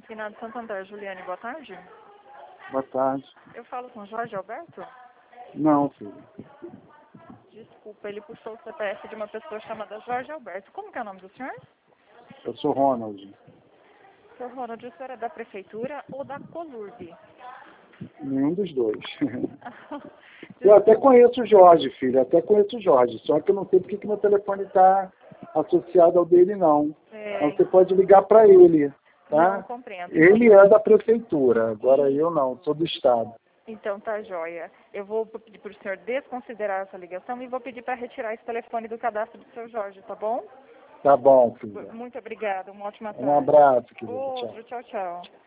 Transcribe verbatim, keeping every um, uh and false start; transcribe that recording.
Finado de Santo André, Juliane, boa tarde. Boa tarde. Eu falo com Jorge Alberto? Não, filho. Desculpa, ele puxou o C P F de uma pessoa chamada Jorge Alberto. Como que é o nome do senhor? Eu sou Ronald. senhor Ronald, o senhor é da prefeitura ou da Colurb? Nenhum dos dois. Eu até conheço o Jorge, filho. Até conheço o Jorge. Só que eu não sei porque que meu telefone está associado ao dele, não. É, Então você pode ligar para ele, tá? Não compreendo. Ele é da prefeitura. Agora eu não. Sou do Estado. Então tá joia. Eu vou pedir para o senhor desconsiderar essa ligação e vou pedir para retirar esse telefone do cadastro do seu Jorge, tá bom? Tá bom, filho. Muito obrigada. Uma ótima tarde. Um abraço, querido. Tchau. Outro, tchau, tchau.